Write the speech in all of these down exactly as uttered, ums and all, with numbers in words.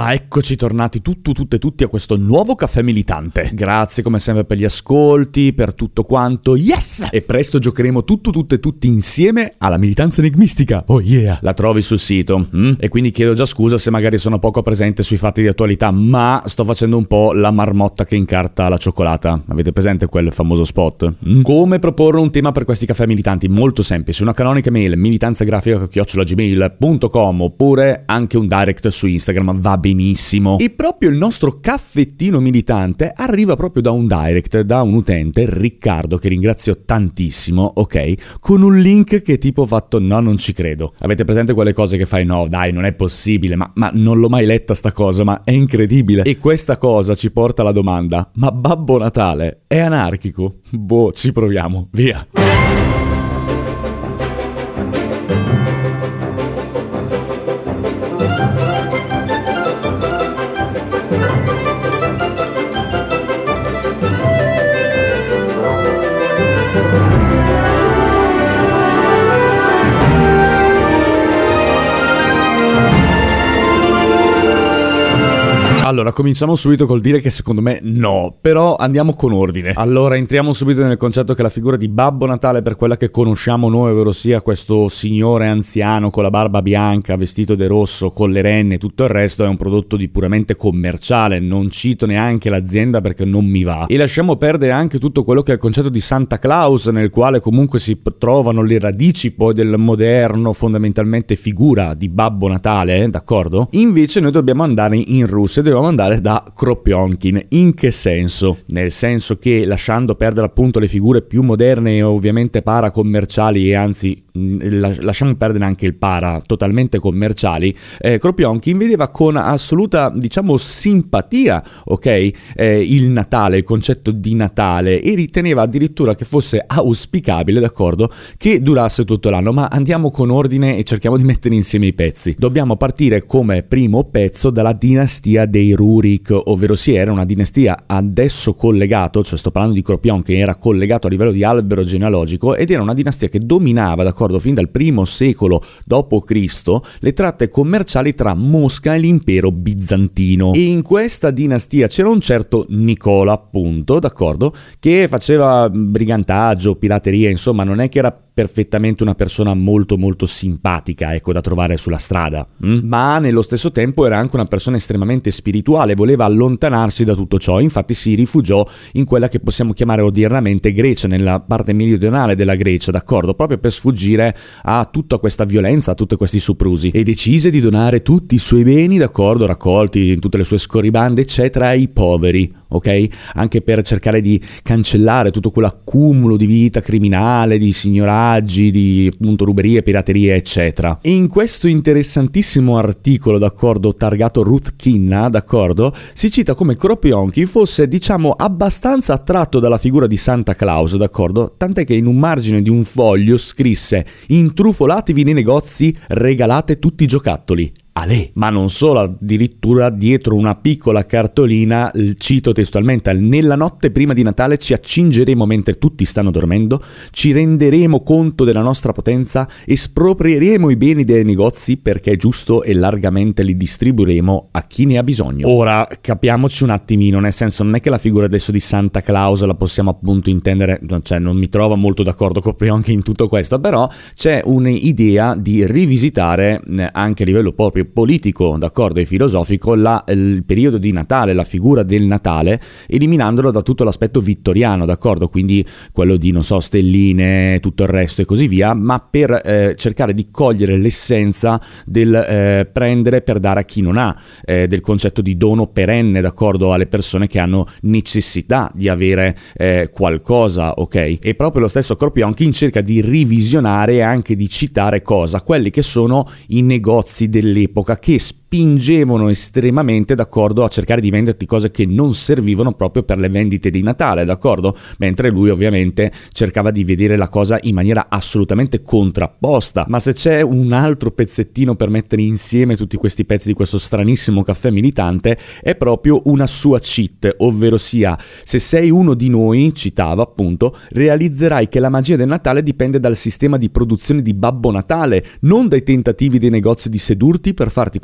Ah, eccoci tornati tutto, tutte, tutti a questo nuovo caffè militante. Grazie come sempre per gli ascolti, per tutto quanto. Yes! E presto giocheremo tutto, tutte, tutti insieme alla militanza enigmistica. Oh yeah! La trovi sul sito. Mm? E quindi chiedo già scusa se magari sono poco presente sui fatti di attualità, ma sto facendo un po' la marmotta che incarta la cioccolata. Avete presente quel famoso spot? Mm? Come proporre un tema per questi caffè militanti? Molto semplice. Una canonica mail, militanzagrafica chiocciola gmail punto com, oppure anche un direct su Instagram, va benissimo. E proprio il nostro caffettino militante arriva proprio da un direct, da un utente, Riccardo, che ringrazio tantissimo, ok? Con un link che tipo ho fatto, no, non ci credo. Avete presente quelle cose che fai, no, dai, non è possibile, ma, ma non l'ho mai letta sta cosa, ma è incredibile. E questa cosa ci porta alla domanda, ma Babbo Natale è anarchico? Boh, ci proviamo, via. Allora, cominciamo subito col dire che secondo me no, però andiamo con ordine. Allora, entriamo subito nel concetto che la figura di Babbo Natale, per quella che conosciamo noi, ovvero sia questo signore anziano con la barba bianca, vestito di rosso, con le renne e tutto il resto, è un prodotto di puramente commerciale. Non cito neanche l'azienda perché non mi va. E lasciamo perdere anche tutto quello che è il concetto di Santa Claus, nel quale comunque si trovano le radici poi del moderno, fondamentalmente, figura di Babbo Natale, d'accordo? Invece noi dobbiamo andare in Russia, dobbiamo andare da Kropyonkin. In che senso? Nel senso che, lasciando perdere appunto le figure più moderne e ovviamente para commerciali, e anzi lasciamo perdere anche il para, totalmente commerciali, eh, Kropyonkin vedeva con assoluta, diciamo, simpatia, ok, eh, il Natale, il concetto di Natale, e riteneva addirittura che fosse auspicabile, d'accordo, che durasse tutto l'anno. Ma andiamo con ordine e cerchiamo di mettere insieme i pezzi. Dobbiamo partire come primo pezzo dalla dinastia dei Rurik, ovvero sia era una dinastia adesso collegato, cioè sto parlando di Kropyonkin, era collegato a livello di albero genealogico, ed era una dinastia che dominava, d'accordo, fin dal primo secolo dopo Cristo le tratte commerciali tra Mosca e l'impero bizantino. E in questa dinastia c'era un certo Nicola, appunto, d'accordo, che faceva brigantaggio, pirateria, insomma non è che era perfettamente una persona molto molto simpatica, ecco, da trovare sulla strada, mm? ma nello stesso tempo era anche una persona estremamente spirituale, voleva allontanarsi da tutto ciò, infatti si rifugiò in quella che possiamo chiamare odiernamente Grecia, nella parte meridionale della Grecia, d'accordo, proprio per sfuggire a tutta questa violenza, a tutti questi soprusi, e decise di donare tutti i suoi beni, d'accordo, raccolti in tutte le sue scorribande eccetera, ai poveri, ok? Anche per cercare di cancellare tutto quell'accumulo di vita criminale, di signoraggi, di appunto ruberie, piraterie eccetera. E in questo interessantissimo articolo, d'accordo, targato Ruth Kinna, d'accordo, si cita come Kropyonkin fosse, diciamo, abbastanza attratto dalla figura di Santa Claus, d'accordo, tant'è che in un margine di un foglio scrisse: intrufolatevi nei negozi, regalate tutti i giocattoli. Ale. Ma non solo, addirittura dietro una piccola cartolina, cito testualmente: nella notte prima di Natale ci accingeremo mentre tutti stanno dormendo, ci renderemo conto della nostra potenza, esproprieremo i beni dei negozi perché è giusto e largamente li distribuiremo a chi ne ha bisogno. Ora, capiamoci un attimino, nel senso, non è che la figura adesso di Santa Claus la possiamo appunto intendere, cioè non mi trovo molto d'accordo con anche in tutto questo, però c'è un'idea di rivisitare anche a livello proprio politico, d'accordo, e filosofico, la, il periodo di Natale, la figura del Natale, eliminandolo da tutto l'aspetto vittoriano, d'accordo, quindi quello di, non so, stelline, tutto il resto e così via, ma per eh, cercare di cogliere l'essenza del eh, prendere per dare a chi non ha, eh, del concetto di dono perenne, d'accordo, alle persone che hanno necessità di avere eh, qualcosa, ok? E proprio lo stesso Kropyonkin cerca di rivisionare e anche di citare cosa? Quelli che sono i negozi dell'epoca, che spingevano estremamente, d'accordo, a cercare di venderti cose che non servivano proprio per le vendite di Natale, d'accordo? Mentre lui ovviamente cercava di vedere la cosa in maniera assolutamente contrapposta. Ma se c'è un altro pezzettino per mettere insieme tutti questi pezzi di questo stranissimo caffè militante, è proprio una sua cheat, ovvero sia: se sei uno di noi, citava appunto, realizzerai che la magia del Natale dipende dal sistema di produzione di Babbo Natale, non dai tentativi dei negozi di sedurti per farti consumare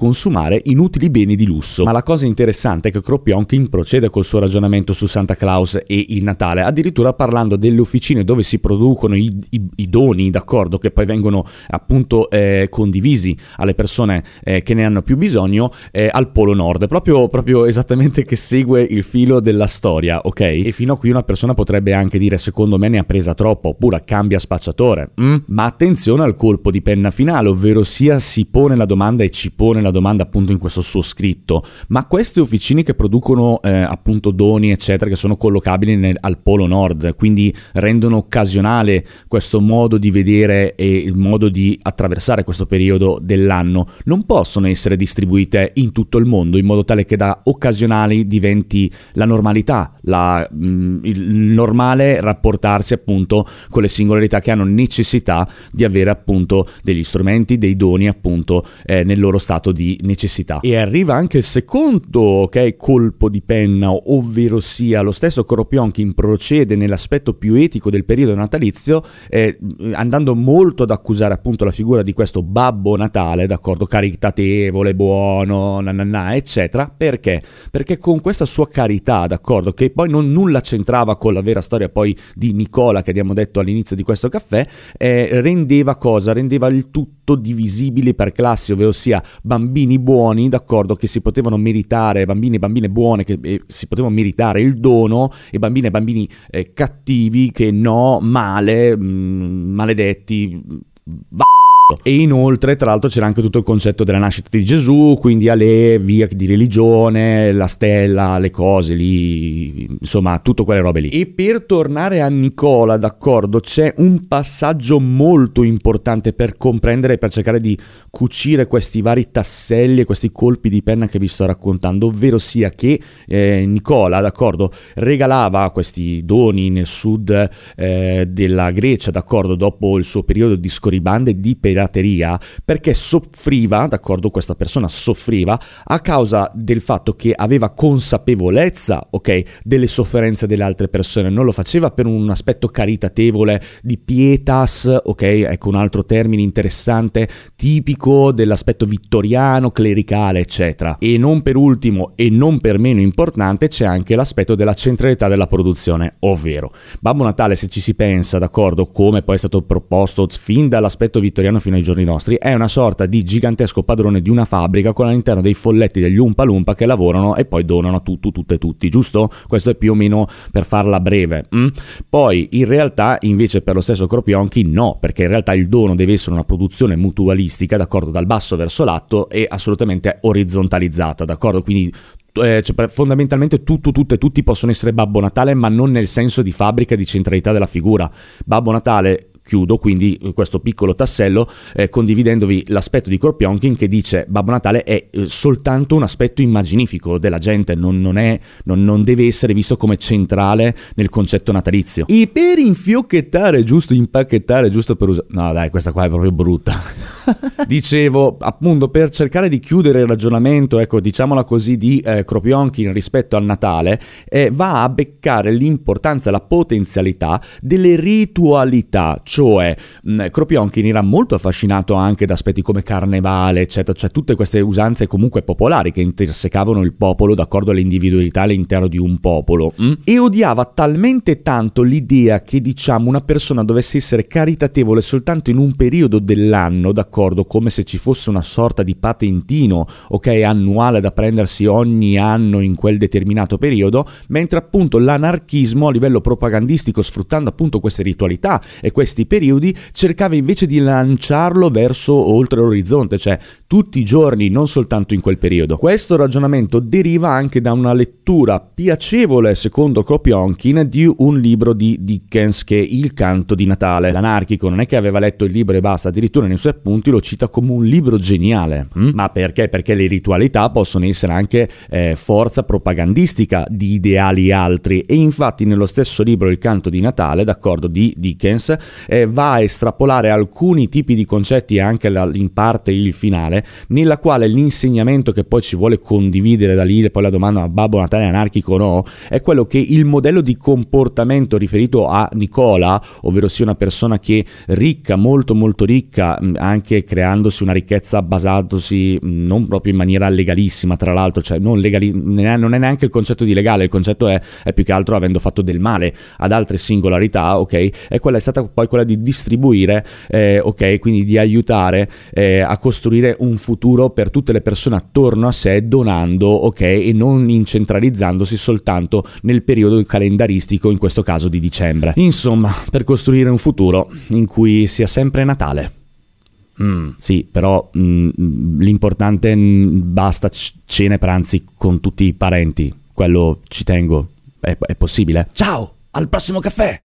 consumare inutili beni di lusso. Ma la cosa interessante è che Kropotkin procede col suo ragionamento su Santa Claus e il Natale, addirittura parlando delle officine dove si producono i, i, i doni, d'accordo, che poi vengono appunto eh, condivisi alle persone eh, che ne hanno più bisogno eh, al Polo Nord, proprio, proprio esattamente che segue il filo della storia, ok? E fino a qui una persona potrebbe anche dire secondo me ne ha presa troppo, oppure cambia spacciatore, mm? Ma attenzione al colpo di penna finale, ovvero sia si pone la domanda e ci pone la domanda appunto in questo suo scritto: ma queste officine che producono eh, appunto doni eccetera, che sono collocabili nel, al Polo Nord, quindi rendono occasionale questo modo di vedere e il modo di attraversare questo periodo dell'anno, non possono essere distribuite in tutto il mondo in modo tale che da occasionali diventi la normalità, la, mh, il normale rapportarsi appunto con le singolarità che hanno necessità di avere appunto degli strumenti, dei doni appunto eh, nel loro stato di necessità. E arriva anche il secondo ok colpo di penna, ovvero sia lo stesso Kropotkin procede nell'aspetto più etico del periodo natalizio eh, andando molto ad accusare appunto la figura di questo Babbo Natale, d'accordo, caritatevole, buono, nanana, eccetera. Perché? Perché con questa sua carità, d'accordo, che poi non nulla c'entrava con la vera storia poi di Nicola che abbiamo detto all'inizio di questo caffè, eh, rendeva cosa? Rendeva il tutto divisibile per classi, ovvero sia bambini buoni, d'accordo, che si potevano meritare, bambini e bambine buone che eh, si potevano meritare il dono, e bambini e bambini eh, cattivi che no, male, mh, maledetti, va. E inoltre tra l'altro c'era anche tutto il concetto della nascita di Gesù, quindi alle via di religione, la stella, le cose lì, insomma tutte quelle robe lì. E per tornare a Nicola, d'accordo, c'è un passaggio molto importante per comprendere e per cercare di cucire questi vari tasselli e questi colpi di penna che vi sto raccontando, ovvero sia che eh, Nicola, d'accordo, regalava questi doni nel sud eh, della Grecia, d'accordo, dopo il suo periodo di scorribande di pirateria, perché soffriva, d'accordo, questa persona soffriva a causa del fatto che aveva consapevolezza, ok, delle sofferenze delle altre persone, non lo faceva per un aspetto caritatevole di pietas, ok, ecco un altro termine interessante tipico dell'aspetto vittoriano, clericale, eccetera. E non per ultimo e non per meno importante c'è anche l'aspetto della centralità della produzione, ovvero Babbo Natale, se ci si pensa, d'accordo, come poi è stato proposto fin dall'aspetto vittoriano fino ai giorni nostri, è una sorta di gigantesco padrone di una fabbrica con all'interno dei folletti degli Umpa Lumpa che lavorano e poi donano a tutto, tutte e tutti, giusto? Questo è più o meno per farla breve. Mm? Poi in realtà invece per lo stesso Kropotkin no, perché in realtà il dono deve essere una produzione mutualistica, d'accordo, dal basso verso l'alto e assolutamente orizzontalizzata, d'accordo? Quindi Eh, cioè, fondamentalmente tutto, tutte e tutti possono essere Babbo Natale, ma non nel senso di fabbrica di centralità della figura. Babbo Natale, chiudo quindi questo piccolo tassello eh, condividendovi l'aspetto di Kropotkin che dice Babbo Natale è eh, soltanto un aspetto immaginifico della gente, non, non, è, non, non deve essere visto come centrale nel concetto natalizio. E per infiocchettare, giusto impacchettare, giusto per usare, no dai, questa qua è proprio brutta. Dicevo appunto, per cercare di chiudere il ragionamento, ecco, diciamola così, di eh, Kropotkin rispetto al Natale, eh, va a beccare l'importanza, la potenzialità delle ritualità. Cioè mh, Kropotkin era molto affascinato anche da aspetti come carnevale, eccetera, cioè tutte queste usanze comunque popolari che intersecavano il popolo, d'accordo, alle individualità all'interno di un popolo, mh? E odiava talmente tanto l'idea che, diciamo, una persona dovesse essere caritatevole soltanto in un periodo dell'anno, d'accordo, come se ci fosse una sorta di patentino, ok, annuale da prendersi ogni anno in quel determinato periodo, mentre appunto l'anarchismo a livello propagandistico, sfruttando appunto queste ritualità e questi periodi, cercava invece di lanciarlo verso oltre l'orizzonte, cioè tutti i giorni, non soltanto in quel periodo. Questo ragionamento deriva anche da una lettura piacevole, secondo Kropotkin, di un libro di Dickens che è Il canto di Natale. L'anarchico non è che aveva letto il libro e basta, addirittura nei suoi appunti lo cita come un libro geniale. Mm? Ma perché? Perché le ritualità possono essere anche eh, forza propagandistica di ideali altri, e infatti nello stesso libro Il canto di Natale, d'accordo, di Dickens, eh, va a estrapolare alcuni tipi di concetti e anche la, in parte il finale, nella quale l'insegnamento che poi ci vuole condividere da lì, poi la domanda ma Babbo Natale è anarchico o no, è quello che il modello di comportamento riferito a Nicola, ovvero sia una persona che ricca, molto molto ricca, anche creandosi una ricchezza basatosi non proprio in maniera legalissima, tra l'altro, cioè non, legali- non è neanche il concetto di legale, il concetto è, è più che altro avendo fatto del male ad altre singolarità, ok? E quella è stata poi quella di distribuire, eh, ok, quindi di aiutare eh, a costruire un futuro per tutte le persone attorno a sé, donando, ok, e non incentralizzandosi soltanto nel periodo calendaristico, in questo caso di dicembre. Insomma, per costruire un futuro in cui sia sempre Natale. Mm, sì, però mm, l'importante mm, basta c- cene, pranzi con tutti i parenti, quello ci tengo. È, è possibile? Ciao, al prossimo caffè!